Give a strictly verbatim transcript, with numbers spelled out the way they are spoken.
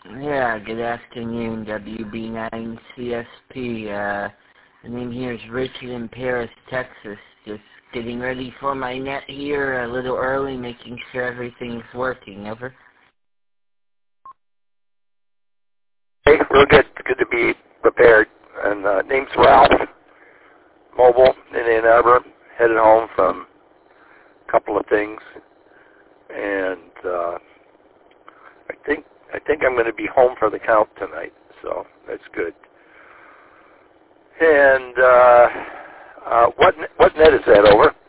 Yeah, good afternoon, W B nine C S P. Uh, my name here is Richard in Paris, Texas. Just getting ready for my net here a little early, making sure everything's working. Over. Hey, real good. Good to be prepared. And uh, name's Ralph, mobile in Ann Arbor, headed home from a couple of things, and uh, I think I think I'm going to be home for the count tonight, so that's good. And uh, uh, what what net is that over?